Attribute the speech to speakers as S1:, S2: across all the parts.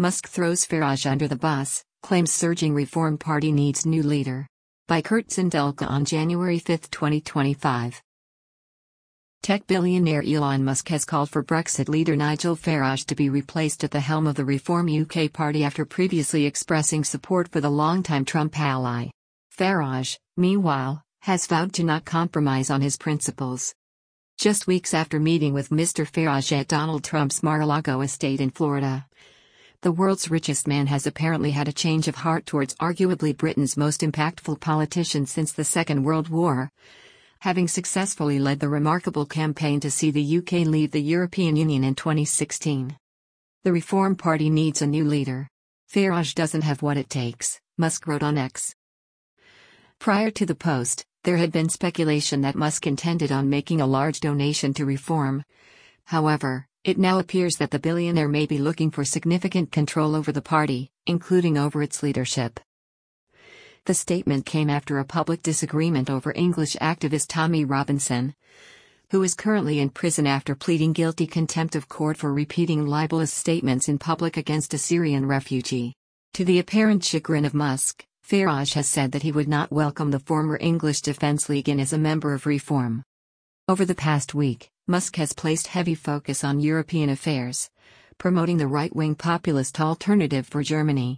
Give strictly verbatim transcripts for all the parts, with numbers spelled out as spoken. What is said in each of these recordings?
S1: Musk throws Farage under the bus, claims surging Reform Party needs new leader. By Kurt Sindelka on January fifth, twenty twenty-five. Tech billionaire Elon Musk has called for Brexit leader Nigel Farage to be replaced at the helm of the Reform U K party after previously expressing support for the longtime Trump ally. Farage, meanwhile, has vowed to not compromise on his principles. Just weeks after meeting with Mister Farage at Donald Trump's Mar-a-Lago estate in Florida, the world's richest man has apparently had a change of heart towards arguably Britain's most impactful politician since the Second World War, having successfully led the remarkable campaign to see the U K leave the European Union in twenty sixteen. The Reform Party needs a new leader. Farage doesn't have what it takes, Musk wrote on X. Prior to the post, there had been speculation that Musk intended on making a large donation to Reform. However, it now appears that the billionaire may be looking for significant control over the party, including over its leadership. The statement came after a public disagreement over English activist Tommy Robinson, who is currently in prison after pleading guilty contempt of court for repeating libelous statements in public against a Syrian refugee. To the apparent chagrin of Musk, Farage has said that he would not welcome the former English Defence League in as a member of Reform. Over the past week, Musk has placed heavy focus on European affairs, promoting the right-wing populist Alternative for Germany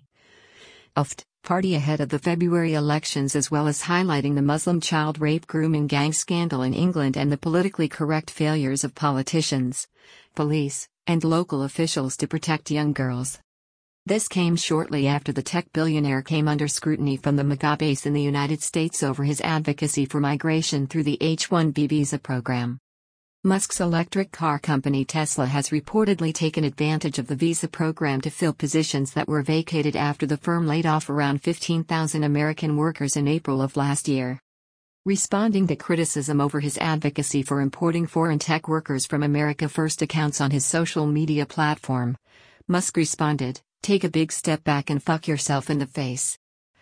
S1: (A F T) party ahead of the February elections, as well as highlighting the Muslim child rape grooming gang scandal in England and the politically correct failures of politicians, police, and local officials to protect young girls. This came shortly after the tech billionaire came under scrutiny from the MAGA base in the United States over his advocacy for migration through the H one B visa program. Musk's electric car company Tesla has reportedly taken advantage of the visa program to fill positions that were vacated after the firm laid off around fifteen thousand American workers in April of last year. Responding to criticism over his advocacy for importing foreign tech workers from America First accounts on his social media platform, Musk responded, "Take a big step back and fuck yourself in the face.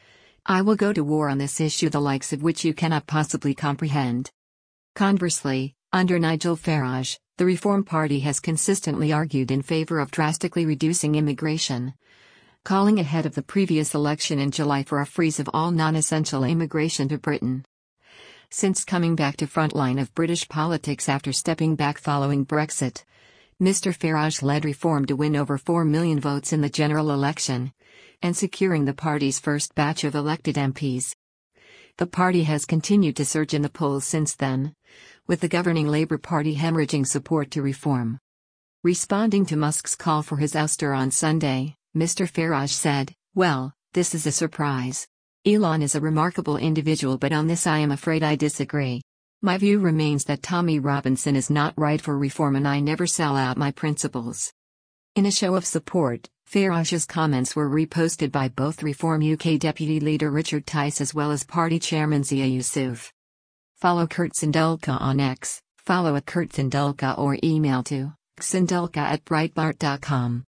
S1: I will go to war on this issue, the likes of which you cannot possibly comprehend." Conversely, under Nigel Farage, the Reform Party has consistently argued in favor of drastically reducing immigration, calling ahead of the previous election in July for a freeze of all non-essential immigration to Britain. Since coming back to frontline of British politics after stepping back following Brexit, Mister Farage led Reform to win over four million votes in the general election, and securing the party's first batch of elected M Ps. The party has continued to surge in the polls since then, with the governing Labour Party hemorrhaging support to Reform. Responding to Musk's call for his ouster on Sunday, Mister Farage said, "Well, this is a surprise. Elon is a remarkable individual, but on this I am afraid I disagree. My view remains that Tommy Robinson is not right for Reform, and I never sell out my principles." In a show of support, Farage's comments were reposted by both Reform U K deputy leader Richard Tice as well as party chairman Zia Yusuf. Follow Kurt Sindelka on X, follow at Kurt Sindelka, or email to sindelka at breitbart dot com.